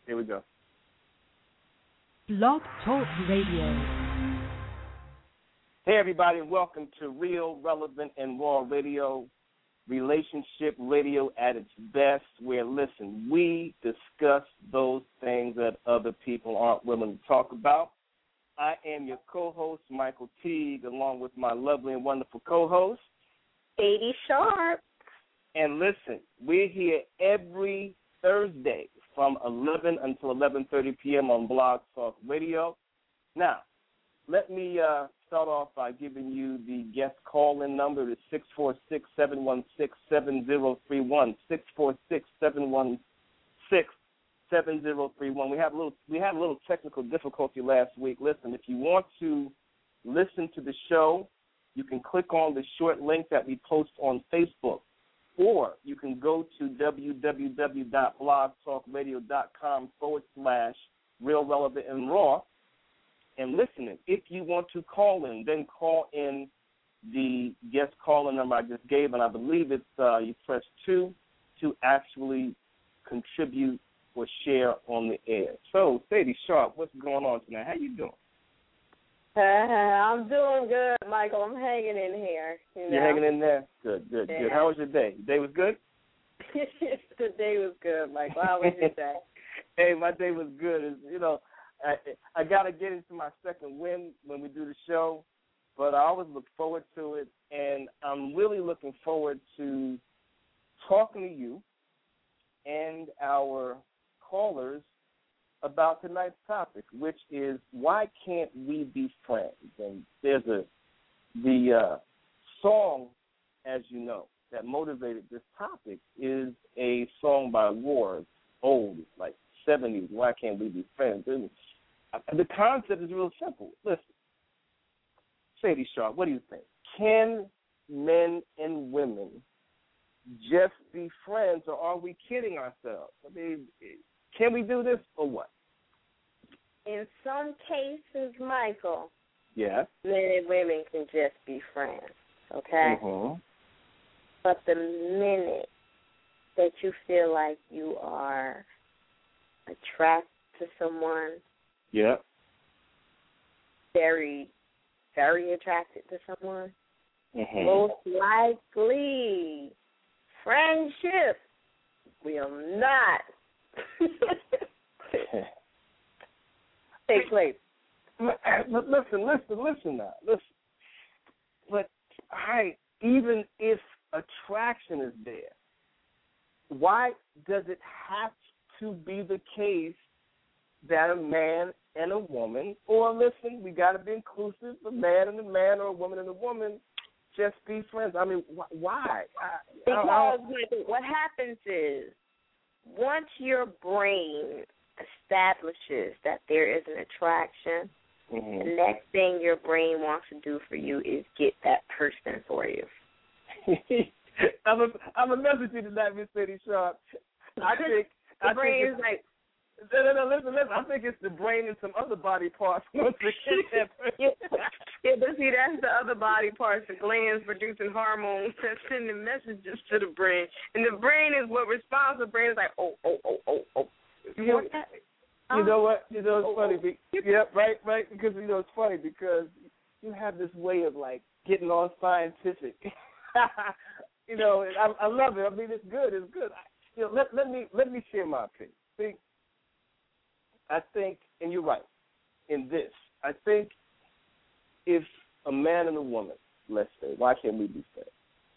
Here we go. Blog Talk Radio. Hey, everybody, and welcome to Real, Relevant, and Raw Radio, relationship radio at its best, where, listen, we discuss those things that other people aren't willing to talk about. I am your co-host, Michael Teague, along with my lovely and wonderful co-host, Sadie Sharp. And listen, we're here every Thursday from 11 until 11:30 p.m. on Blog Talk Radio. Now, let me start off by giving you the guest call-in number. It's 646-716-7031, 646-716-7031. We had a little technical difficulty last week. Listen, if you want to listen to the show, you can click on the short link that we post on Facebook, or you can go to www.blogtalkradio.com/Real Relevant and Raw and listen. If you want to call in, then call in the guest call-in number I just gave, and I believe it's you press 2 to actually contribute or share on the air. So, Sadie Sharp, what's going on tonight? How you doing? I'm doing good, Michael. I'm hanging in here. You're hanging in there? Good. Yeah. How was your day? Your day was good? The day was good, Michael. How was your day? Hey, my day was good. I got to get into my second win when we do the show, but I always look forward to it, and I'm really looking forward to talking to you and our callers about tonight's topic, which is why can't we be friends? And there's the song, as you know, that motivated this topic is a song by War, old, like 70s. Why can't we be friends? And the concept is real simple. Listen, Sadie Sharp, what do you think? Can men and women just be friends, or are we kidding ourselves? I mean, can we do this or what? In some cases, Michael, yeah, men and women can just be friends, okay? Mm-hmm. But the minute that you feel like you are attracted to someone, yeah, very, very attracted to someone, mm-hmm. most likely friendship will not take place. Listen now. Listen. But even if attraction is there, why does it have to be the case that a man and a woman, or listen, we got to be inclusive, a man and a man or a woman and a woman, just be friends? I mean, why? Because what happens is, once your brain establishes that there is an attraction, mm-hmm. the next thing your brain wants to do for you is get that person for you. I'm a message you tonight, Miss Sadie Sharp. The brain is like, no, listen. I think it's the brain and some other body parts. Once again, yeah, but see, that's the other body parts, the glands producing hormones that sending messages to the brain. And the brain is what responds. The brain is like, oh. You know what? You know, it's funny. Yeah, right. Because, it's funny because you have this way of, like, getting all scientific. And I love it. I mean, it's good. Let me share my opinion. See, I think, and you're right, in this, I think if a man and a woman, let's say, why can't we be friends?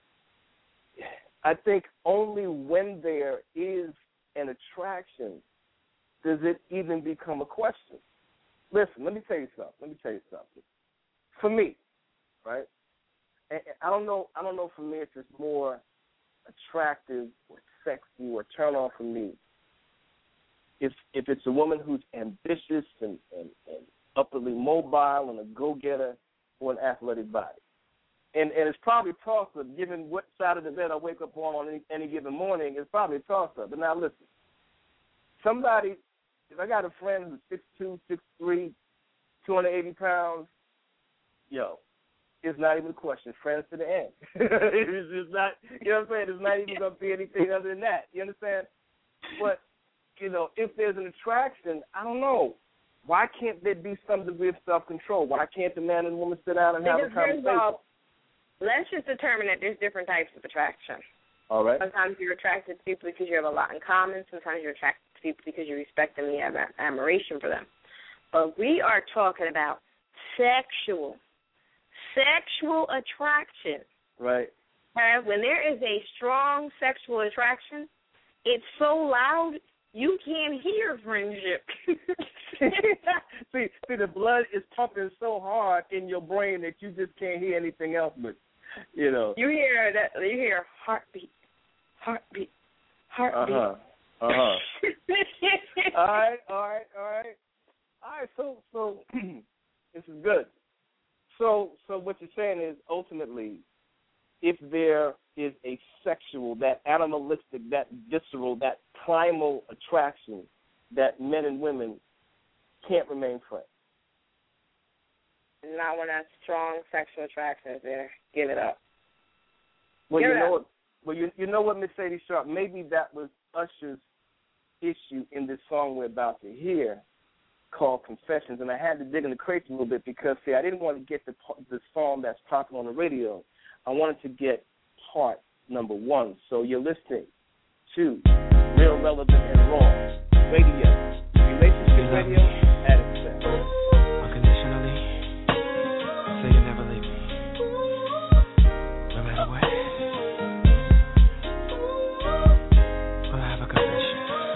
I think only when there is an attraction does it even become a question. Listen, let me tell you something. For me, right, and I don't know for me if it's more attractive or sexy or turn on for me. If it's a woman who's ambitious and upwardly mobile and a go-getter or an athletic body. And it's probably a toss-up, given what side of the bed I wake up on any given morning, it's probably a toss-up. But now listen, if I got a friend who's 6'2", 6'3", 280 pounds, it's not even a question. Friends to the end. It's just not, you know what I'm saying? It's not even going to be anything other than that. You understand? But if there's an attraction, I don't know. Why can't there be some degree of self-control? Why can't the man and woman sit down and have a conversation? Let's just determine that there's different types of attraction. All right. Sometimes you're attracted to people because you have a lot in common. Sometimes you're attracted to people because you respect them and you have admiration for them. But we are talking about sexual attraction. Right. When there is a strong sexual attraction, it's so loud you can't hear friendship. see, the blood is pumping so hard in your brain that you just can't hear anything else but, You hear that. You hear heartbeat. All right. All right. So this is good. So what you're saying is ultimately, if there is a sexual, that animalistic, that visceral, that primal attraction, that men and women can't remain friends. Not when that strong sexual attraction is there. Give it up. Well, you know what, Mercedes Sharp? Maybe that was Usher's issue in this song we're about to hear, called Confessions, and I had to dig in the crates a little bit because, see, I didn't want to get the song that's popular on the radio. I wanted to get part number 1. So you're listening to Real Relevant and Raw Radio, Relationship Radio at its best. Unconditionally, say you'll never leave me, no matter what. Well, I have a confession.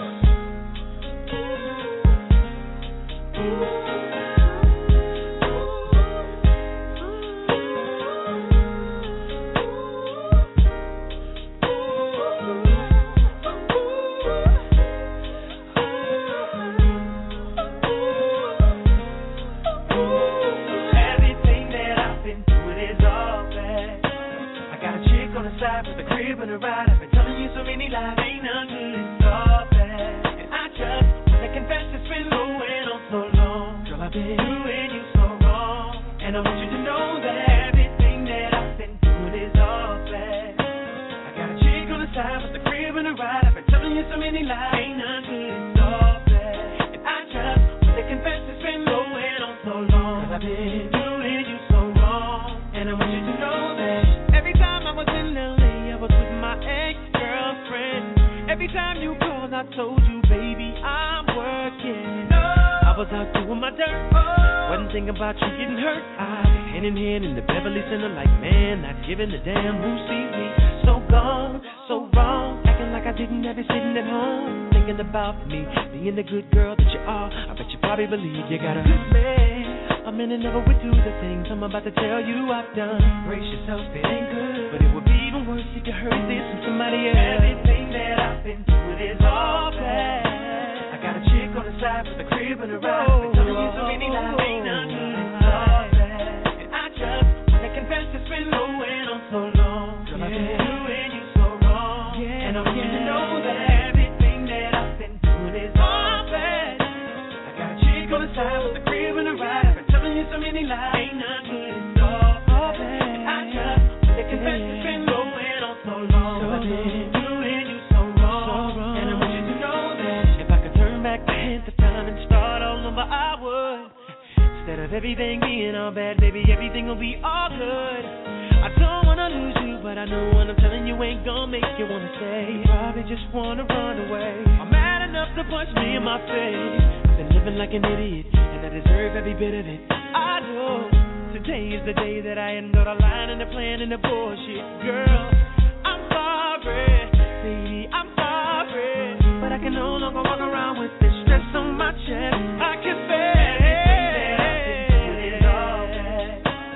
With a crib and a ride, I've been telling you so many lies, ain't none good, it's all bad. And I just wanna confess it's been going on so long. Girl, I've been doing you so wrong, and I want you to know that everything that I've been doing is all bad. I got a chick on the side with a crib and a ride, I've been telling you so many lies, ain't none good, it's all bad. And I just wanna confess it's been going on so long. Cause I've been doing you so wrong, and I want you to know that every time I was in LA, I was with my ex-girlfriend. Every time you called, I told you, baby, I'm working. I was out doing my dirt. Wasn't thinking about you getting hurt. I hand in hand in the Beverly Center like, man, not giving a damn who sees me. So gone, so wrong, acting like I didn't have you sitting at home, thinking about me, being the good girl that you are. I bet you probably believe you got a good man. A man that never would do the things I'm about to tell you I've done. Brace yourself, it ain't good, but it would be even worse if you heard this from somebody else. Everything that I've been doing is all bad. I got a chick on the side with a crib and a ride, been telling you so many lies, ain't none good, it's all bad. And I just wanna confess it's been going on so long. Girl, I've been doing you so wrong, and I want you to know that everything that I've been doing is all bad. I got a chick on the side with a crib and a ride, so many lies, ain't none good, it's all bad. I just wanna confess it's been going on so long. So I've been doing you so wrong, and I want you to know that if I could turn back the hands of time and start all over, I would. Instead of everything being all bad, baby, everything will be all good. I don't wanna lose you, but I know what I'm telling you ain't gonna make you wanna stay. Probably just wanna run away. I'm mad enough to punch me in my face. I've been living like an idiot, and I deserve every bit of it. I know today is the day that I end all the lying and the plan and the bullshit. Girl, I'm sorry, baby, I'm sorry, but I can no longer walk around with this stress on my chest. I can bear everything that I've been doing is all bad.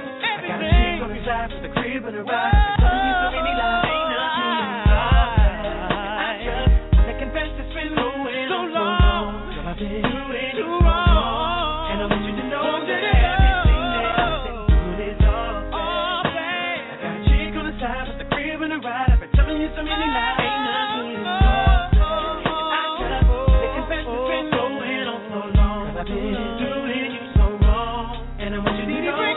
I got a chick on the side with a crib and a ride, telling you so many lies, ain't nothing it's all bad. I just wanna confess it's been going so long. Girl, I've been doing you wrong, and I want you to know that everything that I've been doing is all bad. I got a chick on the side with a crib and a ride, I've been telling you so many lies, ain't nothing it's all bad. And I just wanna confess it's been going on so long. Cause I've been doing you so wrong, and I want you to know that.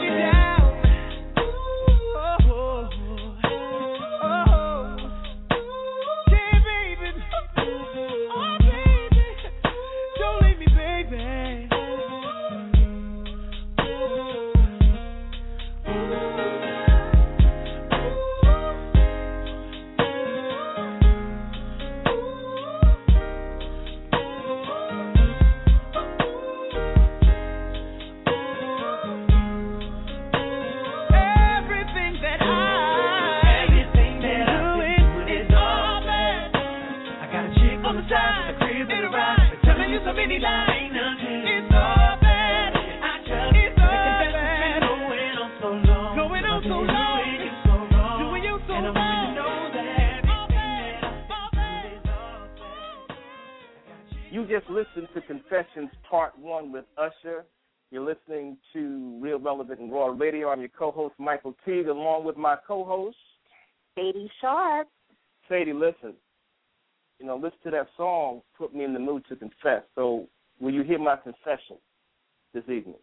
Confessions Part 1 with Usher. You're listening to Real Relevant and Raw Radio. I'm your co-host, Michael Teague, along with my co-host, Sadie Sharp. Sadie, listen. Listen to that song, put me in the mood to confess. So will you hear my confession this evening?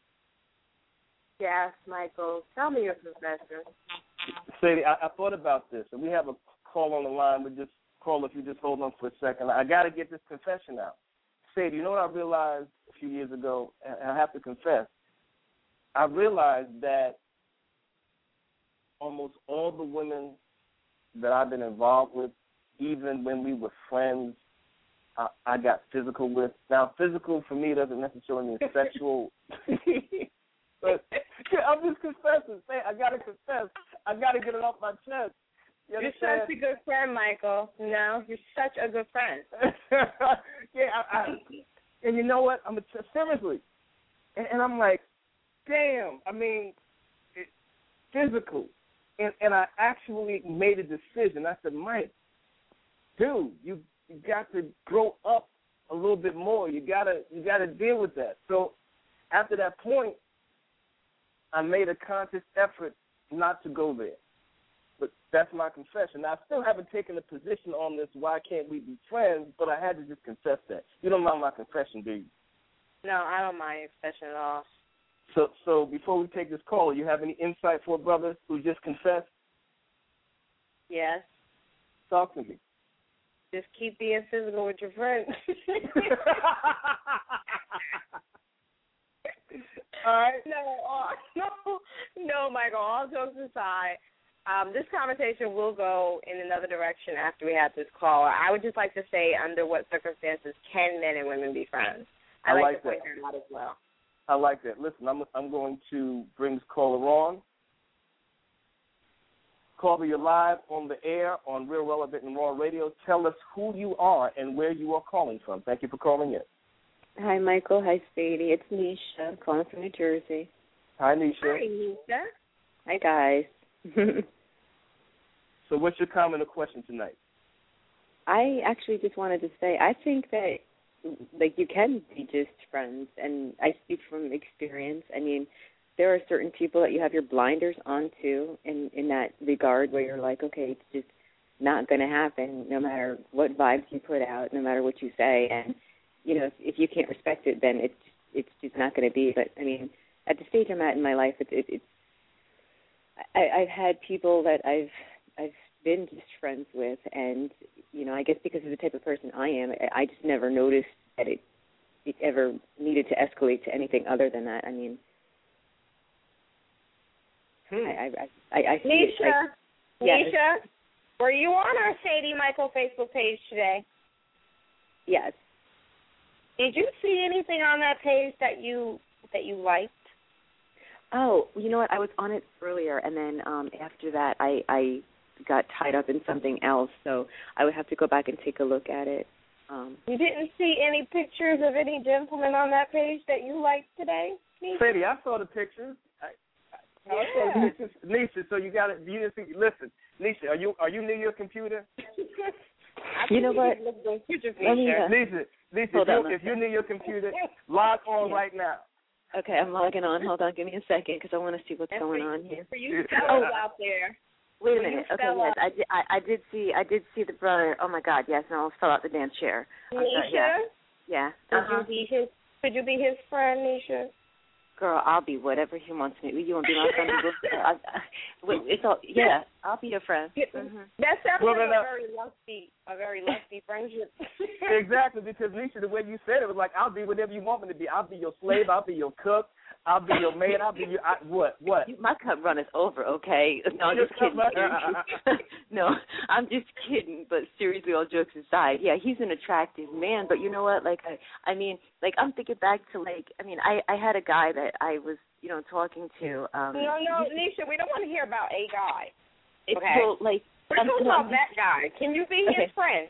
Yes, Michael. Tell me your confession. Sadie, I thought about this, and we have a call on the line. We just call if you just hold on for a second. I got to get this confession out. Sadie, you know what I realized a few years ago, and I have to confess, I realized that almost all the women that I've been involved with, even when we were friends, I got physical with. Now, physical for me doesn't necessarily mean sexual. But I'm just confessing. I got to confess. I got to get it off my chest. You're such a good friend, Michael. You're such a good friend. Yeah, and you know what? Seriously. And I'm like, damn. I mean, physical. And I actually made a decision. I said, Mike, dude, you got to grow up a little bit more. You gotta deal with that. So after that point, I made a conscious effort not to go there. But that's my confession. Now, I still haven't taken a position on this, why can't we be friends, but I had to just confess that. You don't mind my confession, do you? No, I don't mind your confession at all. So before we take this call, you have any insight for a brother who just confessed? Yes. Talk to me. Just keep being physical with your friends. All right. No, Michael. All jokes aside, this conversation will go in another direction after we have this call. I would just like to say, under what circumstances can men and women be friends? I like to point that out as well. I like that. Listen, I'm going to bring this caller on. Caller, you're live on the air on Real Relevant and Raw Radio. Tell us who you are and where you are calling from. Thank you for calling in. Hi, Michael. Hi, Sadie. It's Nisha calling from New Jersey. Hi, Nisha. Hi, Nisha. Hi, guys. So what's your comment or question tonight? I actually just wanted to say I think that, you can be just friends, and I speak from experience. I mean, there are certain people that you have your blinders onto in that regard where you're like, okay, it's just not going to happen no matter what vibes you put out, no matter what you say. And, if you can't respect it, then it's just not going to be. But, I mean, at the stage I'm at in my life, I've had people that I've been just friends with, and, I guess because of the type of person I am, I just never noticed that it ever needed to escalate to anything other than that. I mean, I see Nisha, it. Nisha, were you on our Sadie Michael Facebook page today? Yes. Did you see anything on that page that you liked? Oh, you know what? I was on it earlier, and then after that, I got tied up in something else, so I would have to go back and take a look at it. You didn't see any pictures of any gentlemen on that page that you liked today? Sadie, I saw the pictures. I saw the pictures. Nisha, so you didn't see. Listen, Nisha, are you near your computer? You know what? Nisha, if you're near your computer, log on right now. Okay, I'm logging on. Hold on, give me a second because I want to see what's going on here. For you fellas out there. Wait a minute. Okay, yes, I did see the brother. Oh my God, yes, no, I almost fell out the damn chair. Nisha? Yeah. Could you be his friend, Nisha? Girl, I'll be whatever he wants me. You want to be my friend? It's all. Yeah, I'll be your friend. Mm-hmm. That's definitely a very lusty friendship. Exactly, because Nisha, the way you said it was like, I'll be whatever you want me to be. I'll be your slave. I'll be your cook. I'll be your maid. I'll be your what? My cup runneth over. Okay. No, I'm just kidding. No, I'm just kidding. But seriously, all jokes aside, yeah, he's an attractive man. But you know what? I mean, I'm thinking back to I had a guy that I was talking to. No, Nisha, we don't want to hear about a guy. Okay. Well, we're talking about that guy. Can you be his friend?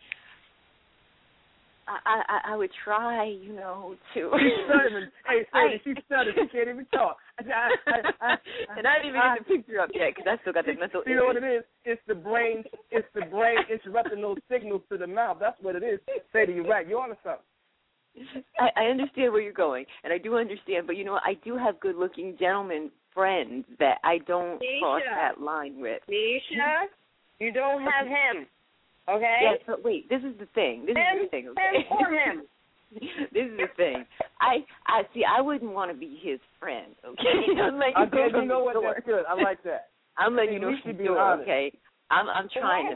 I would try, to. Hey, Sadie, she's stuttering. She can't even talk. And I didn't even get the picture up yet because I still got the mental. You know what it is? It's the brain interrupting those signals to the mouth. That's what it is. Sadie, you're right. You're on to something. I understand where you're going, and I do understand. But, you know, I do have good-looking gentlemen friends that I don't cross that line with. Nisha, you don't have him, okay? Yes, but wait, this is the thing. Okay? For him. This is the thing. I see. I wouldn't want to be his friend. Okay, you know what? That's good. I like that. I'm letting you know she's doing okay. I'm trying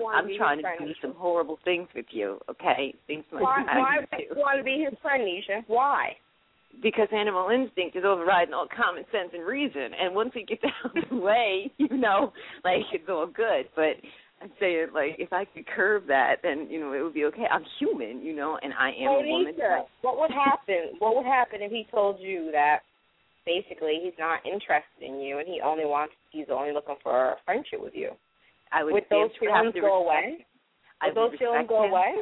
to do some horrible things with you. Okay, things like why would you want to be his friend, Nisha? Why? Because animal instinct is overriding all common sense and reason, and once it gets out of the way, you know, like it's all good. But I'm saying, like, if I could curb that, then, you know, it would be okay. I'm human, you know, and I am a woman. What would happen? What would happen if he told you that basically he's not interested in you and he's only looking for a friendship with you? Would those feelings go away? Would those feelings go away?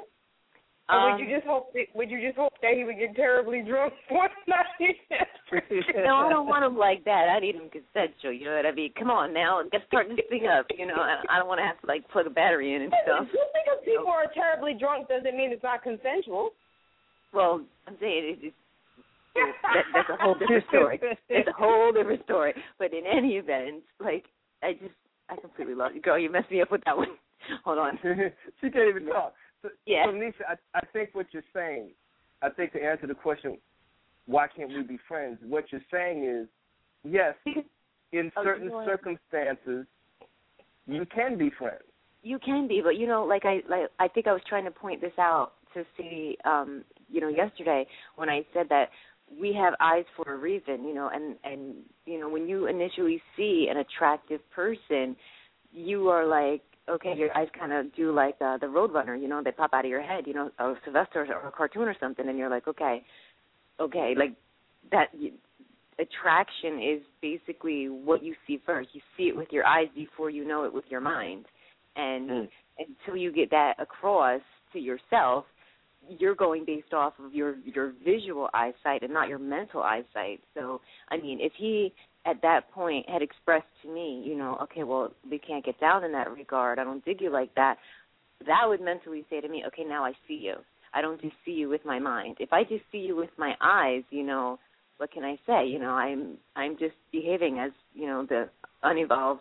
Or would you just hope that he would get terribly drunk one night? No, I don't want him like that. I need him consensual. You know what I mean? Come on now, let's start this thing up. You know, I don't want to have to like plug a battery in and stuff. Just because people are terribly drunk doesn't mean it's not consensual. Well, I'm saying that's a whole different story. It's a whole different story. But in any event, like I completely lost you. Girl, you messed me up with that one. Hold on. She can't even talk. So, yeah. So, Nisha, I think what you're saying, I think to answer the question, why can't we be friends, what you're saying is, yes, in certain circumstances, you can be friends. You can be, but, you know, I think I was trying to point this out to see, you know, yesterday when I said that we have eyes for a reason, you know, and you know, when you initially see an attractive person, you are like, okay, your eyes kind of do like the Roadrunner, you know, they pop out of your head, you know, or Sylvester or a cartoon or something, and you're like, okay, like that attraction is basically what you see first. You see it with your eyes before you know it with your mind, and until you get that across to yourself, you're going based off of your visual eyesight and not your mental eyesight. So, I mean, if he at that point had expressed to me, you know, okay, well, we can't get down in that regard, I don't dig you like that, that would mentally say to me, okay, now I see you. I don't just see you with my mind. If I just see you with my eyes, you know, what can I say? You know, I'm just behaving as, you know, the unevolved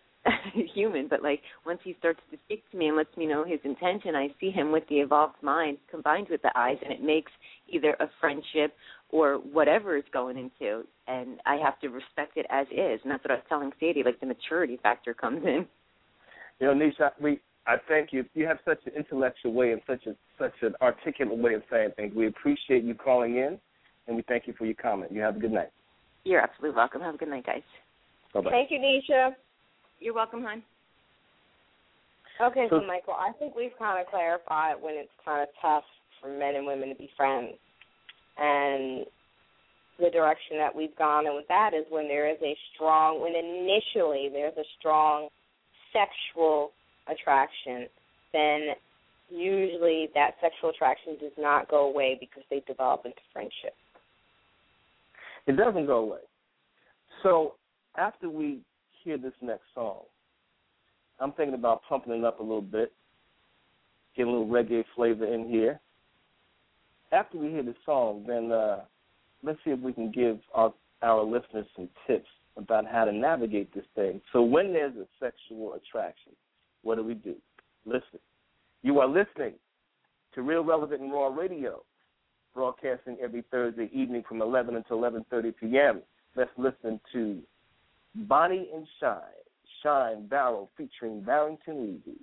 human. But, like, once he starts to speak to me and lets me know his intention, I see him with the evolved mind combined with the eyes, and it makes either a friendship or whatever it's going into, and I have to respect it as is. And that's what I was telling Sadie, like the maturity factor comes in. You know, Nisha, I thank you. You have such an intellectual way and such an articulate way of saying things. We appreciate you calling in, and we thank you for your comment. You have a good night. You're absolutely welcome. Have a good night, guys. Bye-bye. Thank you, Nisha. You're welcome, hon. Okay, so Michael, I think we've kind of clarified when it's kind of tough for men and women to be friends. And the direction that we've gone in with that is when initially there's a strong sexual attraction, then usually that sexual attraction does not go away because they develop into friendship. It doesn't go away. So after we hear this next song, I'm thinking about pumping it up a little bit, get a little reggae flavor in here. After we hear the song, then let's see if we can give our listeners some tips about how to navigate this thing. So when there's a sexual attraction, what do we do? Listen. You are listening to Real Relevant and Raw Radio, broadcasting every Thursday evening from 11 until 11:30 p.m. Let's listen to Bonnie and Shine Barrel featuring Barrington Levy.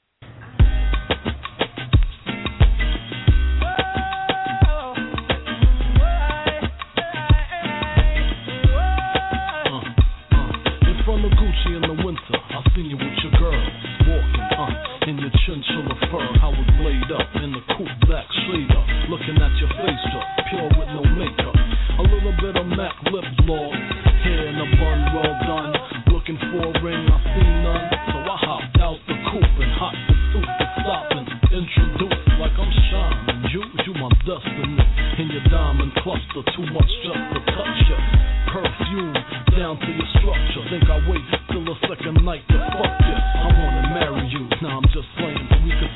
In the winter, I seen you with your girls walking in your chinchilla fur, how it laid up in the coupe black shader, looking at your face up, pure with no makeup. A little bit of MAC lip gloss, hair in a bun, well done. Looking for a ring, I see none, so I hopped out the coupe and hot pursuit to stop and introduce like I'm shining. You my destiny in your diamond cluster, too much just to touch you. Perfume down to your structure. Think I wait till the second night to fuck you. I wanna marry you. Now I'm just playing so we can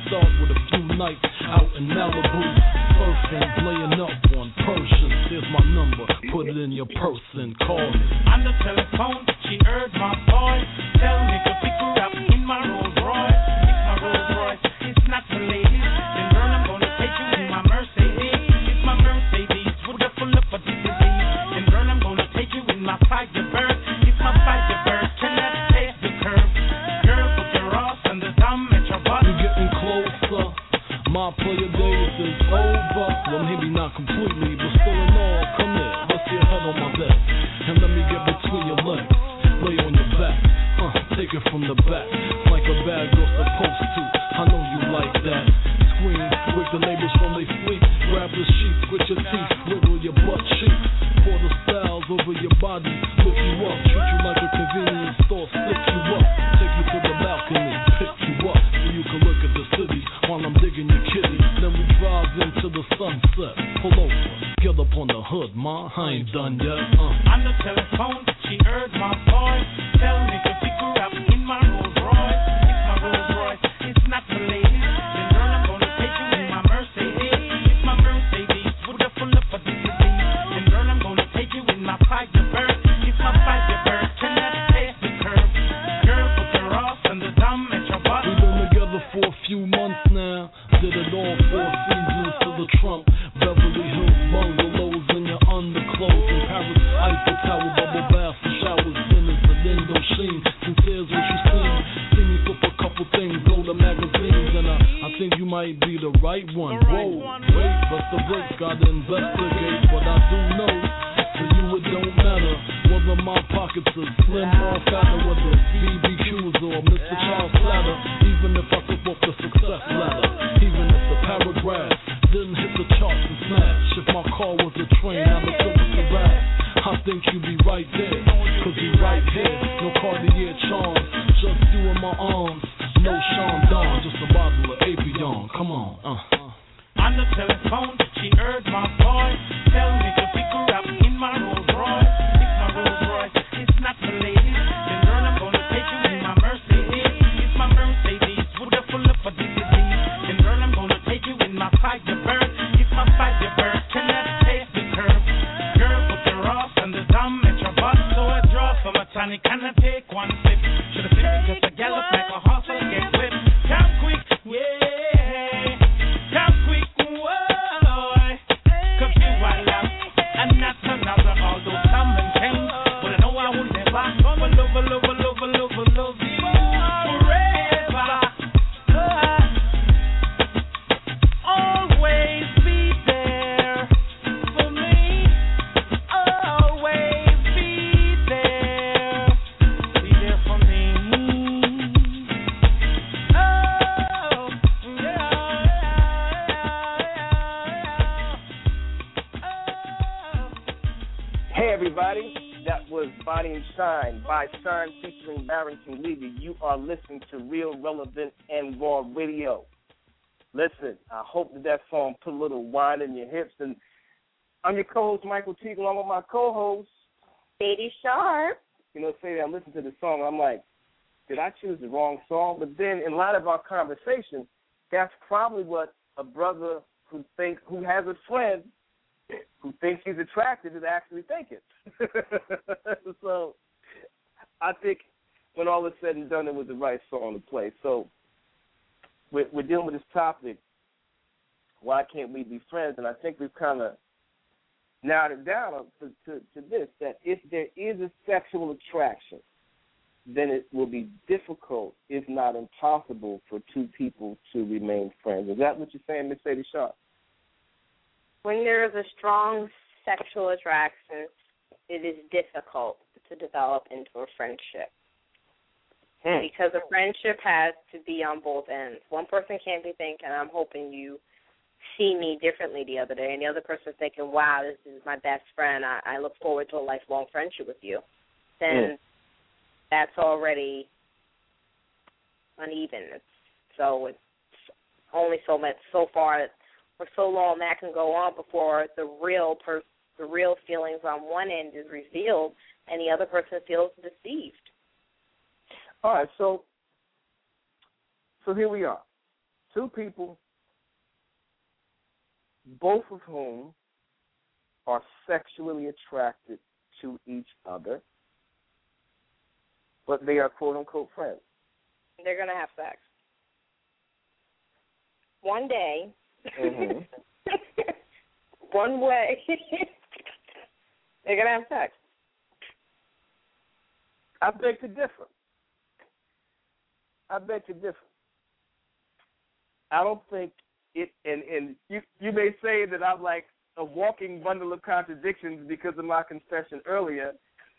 start with a few nights out in Malibu, surfing, laying up on Persian. Here's my number, put it in your purse and call me. On the telephone, she heard my voice, tell me to pick her up in my Rolls Royce. If my Rolls Royce is not for ladies, then girl, I'm gonna take you in my Mercedes. If my Mercedes would have full up a disease, then girl, I'm gonna take you in my Firebird. If my Firebird cannot take the curve, girl, put your ass on the thumb at your butt. We're getting closer, my player days is over. Well, maybe not completely, but still in all, come here, rest your head on my bed, and let me get between your legs, lay on your back, take it from the back, like a bad girl supposed to, I know you like that. Scream, wake the neighbors from their sleep, grab the sheets with your teeth, wiggle your butt cheeks, pour the styles over your body, lift you up, treat you like a convenience store, stick you up, take you to the balcony, pick you up, so you can look at the city while I'm digging your kitty. Then we drive into the sunset, pull over, get up on the hood, ma, I ain't done yet. On the telephone, she heard my voice, tell me to pick her up in my Rolls Royce. If my Rolls Royce is not for ladies, then girl, I'm gonna take you in my Mercedes. If my Mercedes would have full up a disease, then girl, I'm gonna take you in my Firebird. If my Firebird cannot take the curve, girl, put your ass on the thumb at your butt. We've been together for a few months now, did it all 4 seasons to the Trump, Beverly Hills bungalows in your underclothes, in Paris, Eiffel Tower, bubble baths and showers, dinners, the Indochine, sincere's what you seen, see me flip a couple things, go to magazines, and I think you might be the right one. Whoa, wait, but the brakes, gotta investigate what I do know. To you it don't matter whether my pockets are slim or fatter, whether BBQs or Mr. Charles Platter, even if I flip off the success ladder, even if the paragraph didn't hit the charts and smash. If my car was a train, I'd have took it to rap. I think you'd be right there, cause you right here. No Cartier charms, just you in my arms. No Sean Don, just a bottle of Avion. Come on, On the telephone, she heard my voice, tell me to pick her up in my Rolls Royce. If my Rolls Royce is not for ladies, then girl, I'm gonna take you in my Mercedes. If my Mercedes would have full up a disease, then girl, I'm gonna take you in my Firebird. If my Firebird cannot take the curve, girl, put your ass on the thumb at your butt. So I draw from a tonic and I take one sip. Should've seen me just a gallop like a horse and get whipped. Come quick, yeah, come quick, whoa, cause you are love and not another. Although some and change, but I know I will never love you forever. Always be there for me. Always be there. Be there for me. Oh, yeah. Hey everybody, that was Body and Shine by Shine featuring Barrington Levy. You are listening to Real, Relevant, and Raw Radio. Listen, I hope that song put a little wine in your hips. And I'm your co-host, Michael Teague, along with my co-host, Sadie Sharp. You know, Sadie, I listened to the song, and I'm like, did I choose the wrong song? But then in light of our conversation, that's probably what a brother who has a friend who thinks he's attractive is actually thinking. So I think when all is said and done, it was the right song to play. So we're dealing with this topic, why can't we be friends? And I think we've kind of narrowed it down to this, that if there is a sexual attraction, then it will be difficult, if not impossible, for two people to remain friends. Is that what you're saying, Miss Sadie Sharp? When there is a strong sexual attraction, it is difficult to develop into a friendship. Because a friendship has to be on both ends. One person can't be thinking, I'm hoping you see me differently the other day, and the other person is thinking, wow, this is my best friend. I look forward to a lifelong friendship with you. Then that's already uneven. So it's only so far for so long that can go on before the real feelings on one end is revealed and the other person feels deceived. All right, so here we are, two people, both of whom are sexually attracted to each other, but they are quote-unquote friends. They're going to have sex. One day, one way, they're going to have sex. I beg to differ. I don't think it, and you may say that I'm like a walking bundle of contradictions because of my confession earlier.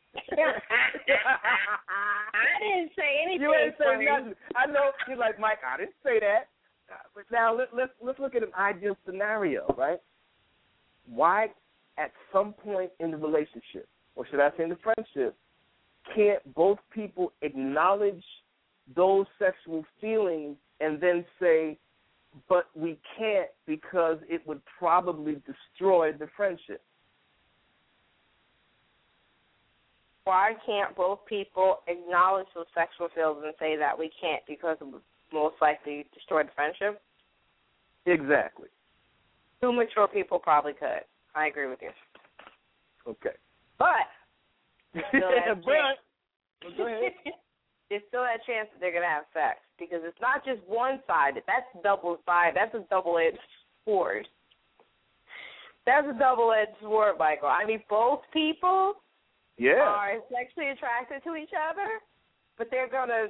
I didn't say anything. You ain't say nothing. I know you're like, Mike, I didn't say that. But now let's look at an ideal scenario, right? Why at some point in the relationship, or should I say in the friendship, can't both people acknowledge those sexual feelings and then say, but we can't because it would probably destroy the friendship? Why can't both people acknowledge those sexual feelings and say that we can't because it would most likely destroy the friendship? Exactly. Two mature people probably could. I agree with you. Okay. But Go ahead. There's still that chance that they're going to have sex because it's not just one-sided. That's double-sided. That's a double-edged sword. That's a double-edged sword, Michael. I mean, both people are sexually attracted to each other, but they're going to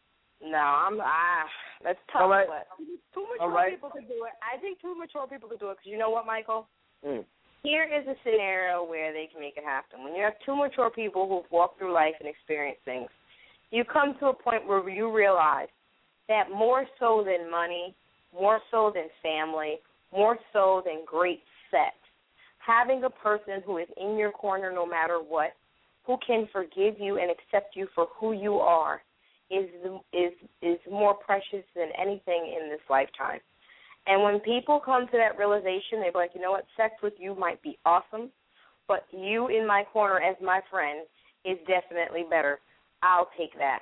that's tough. Right. But two mature people could do it. I think two mature people could do it because you know what, Michael? Here is a scenario where they can make it happen. When you have two mature people who've walked through life and experienced things, you come to a point where you realize that more so than money, more so than family, more so than great sex, having a person who is in your corner no matter what, who can forgive you and accept you for who you are, is more precious than anything in this lifetime. And when people come to that realization, they're like, you know what, sex with you might be awesome, but you in my corner as my friend is definitely better. I'll take that.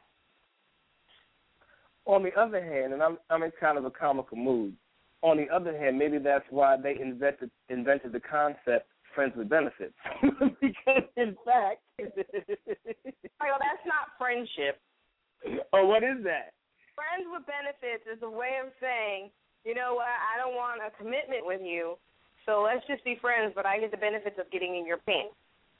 On the other hand, and I'm in kind of a comical mood, on the other hand, maybe that's why they invented the concept friends with benefits. Because, in fact... Well, that's not friendship. Oh, what is that? Friends with benefits is a way of saying, you know what, I don't want a commitment with you, so let's just be friends, but I get the benefits of getting in your pants.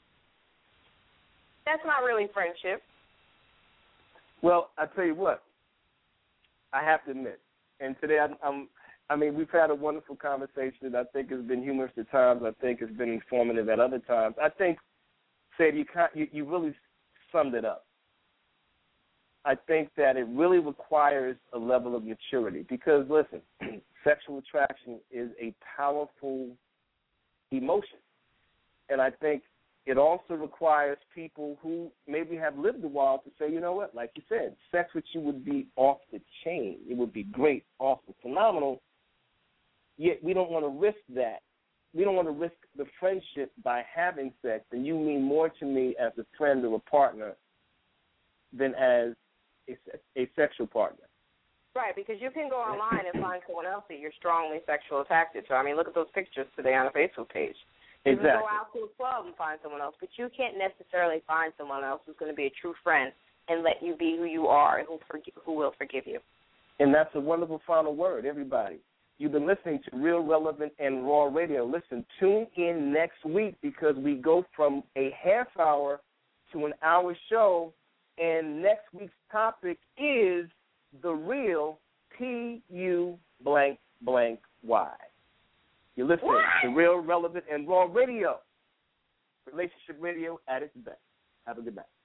That's not really friendship. Well, I tell you what, I have to admit, and today we've had a wonderful conversation that I think has been humorous at times. I think has been informative at other times. I think, Sadie, you really summed it up. I think that it really requires a level of maturity because, listen, sexual attraction is a powerful emotion. And I think it also requires people who maybe have lived a while to say, you know what, like you said, sex with you would be off the chain. It would be great, awesome, phenomenal, yet we don't want to risk that. We don't want to risk the friendship by having sex, and you mean more to me as a friend or a partner than as a sexual partner. Right, because you can go online and find someone else that you're strongly sexually attracted to. I mean, look at those pictures today on a Facebook page. You can go out to a club and find someone else, but you can't necessarily find someone else who's going to be a true friend and let you be who you are and who will forgive you. And that's a wonderful final word, everybody. You've been listening to Real Relevant and Raw Radio. Listen, tune in next week because we go from a half hour to an hour show. And next week's topic is the real PU blank blank Y. You're listening to Real Relevant and Raw Radio. Relationship radio at its best. Have a good night.